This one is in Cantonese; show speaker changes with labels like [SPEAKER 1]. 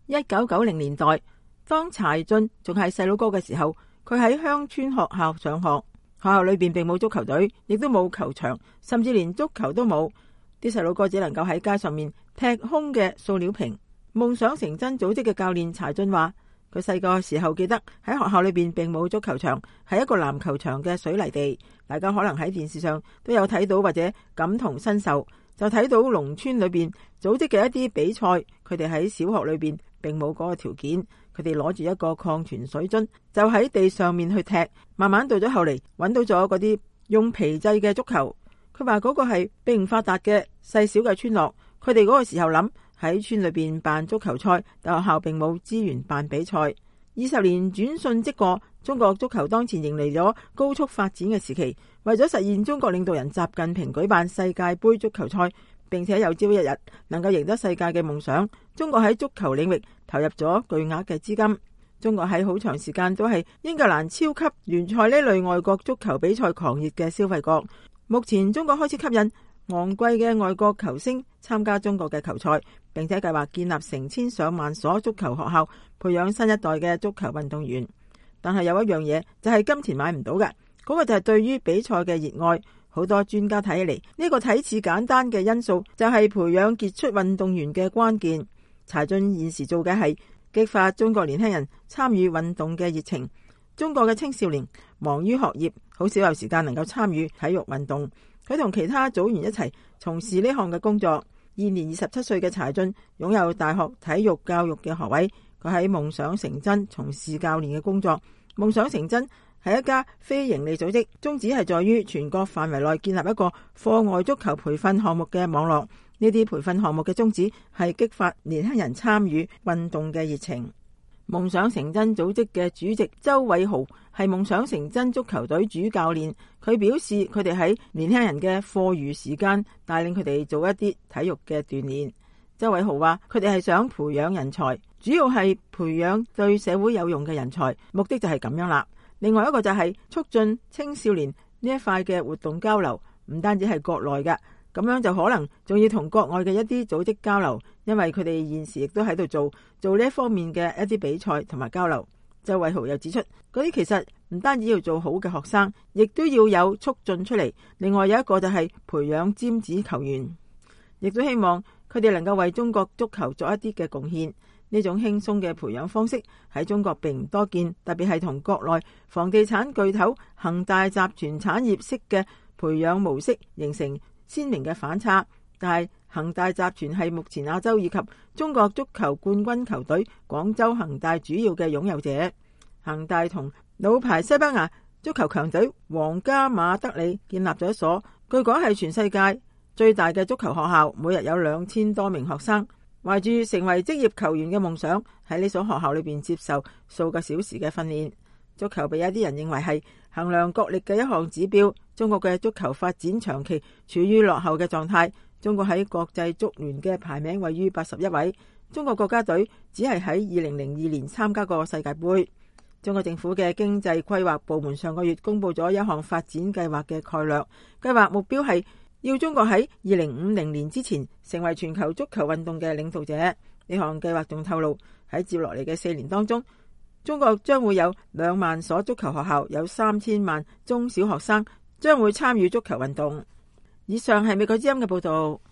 [SPEAKER 1] 1990年代，當柴進仲係細佬哥嘅時候，佢喺鄉村學校上學，學校裏邊並冇足球隊，亦都冇球場，甚至連足球都冇。啲細佬哥只能夠喺街上面踢空嘅塑料瓶。夢想成真組織嘅教練柴進話，佢細個時候記得喺學校裏邊並冇足球場，係一個籃球場嘅水泥地。大家可能喺電視上都有睇到或者感同身受，就睇到農村裏邊組織嘅一啲比賽，佢哋喺小學裏邊並冇嗰個條件，佢哋攞住一個礦泉水樽就喺地上面去踢。慢慢到咗後嚟，揾到咗嗰啲用皮製嘅足球。佢話嗰個係並唔發達嘅細小嘅村落，佢哋嗰個時候諗喺村裏邊辦足球賽，但學校並冇資源辦比賽。20年轉瞬即過，中國足球當前迎嚟咗高速發展嘅時期。為咗實現中國領導人習近平舉辦世界盃足球賽，並且有朝一日能夠贏得世界嘅夢想，中國喺足球領域投入咗巨額嘅資金。中國喺好長時間都係英格蘭超級聯賽呢類外國足球比賽狂熱嘅消費國。目前中國開始吸引昂貴嘅外國球星參加中國嘅球賽，並且計劃建立成千上萬所足球學校，培養新一代嘅足球運動員。但係有一樣嘢就係金錢買唔到嘅，嗰個就係對於比賽嘅熱愛。好多專家睇起嚟，呢個睇似簡單嘅因素就係培養傑出運動員嘅關鍵。柴進現時做嘅係激發中國年輕人參與運動嘅熱情。中國嘅青少年忙於學業，好少有時間能夠參與體育運動。佢同其他組員一齊從事呢項嘅工作。現年27歲嘅柴進擁有大學體育教育嘅學位，佢喺夢想成真從事教練嘅工作。夢想成真係一家非營利組織，宗旨係在於全國範圍內建立一個課外足球培訓項目嘅網絡。呢啲培訓項目嘅宗旨係激發年輕人參與運動嘅熱情。夢想成真組織嘅主席周偉豪係夢想成真足球隊主教練，佢表示佢哋喺年輕人嘅課餘時間帶領佢哋做一啲體育嘅鍛煉。周偉豪話佢哋係想培養人才，主要係培養對社會有用嘅人才，目的就係咁樣啦。另外一個就係促進青少年呢一塊嘅活動交流，唔單止係國內嘅，咁樣就可能仲要同國外嘅一啲組織交流，因為佢哋現時亦都喺度做呢一方面嘅一啲比賽同埋交流。周偉豪又指出，嗰啲其實唔單止要做好嘅學生，亦都要有促進出嚟。另外有一個就係培養尖子球員，亦都希望佢哋能夠為中國足球作一啲嘅貢獻。呢種輕鬆嘅培養方式喺中國並唔多見，特別係同國內房地產巨頭恒大集團產業式嘅培養模式形成鮮明嘅反差。但係恒大集團係目前亞洲以及中國足球冠軍球隊廣州恒大主要嘅擁有者。恒大同老牌西班牙足球強隊皇家馬德里建立咗一所據講係全世界最大嘅足球學校，每日有2000多名學生懷住成為職業球員嘅夢想，喺呢所學校裏邊接受數個小時嘅訓練。足球被一啲人認為係衡量國力嘅一項指標。中國嘅足球發展長期處於落後嘅狀態。中國喺國際足聯嘅排名位於81位。中國國家隊只係喺2002年參加過世界盃。中國政府嘅經濟規劃部門上個月公布咗一項發展計劃嘅概略，計劃目標係要中國喺2050年之前成為全球足球運動嘅領導者。呢項計劃仲透露，喺接落嚟嘅4年當中，中國將會有2萬所足球學校，有3000萬中小學生將會參與足球運動。以上係美國之音嘅報道。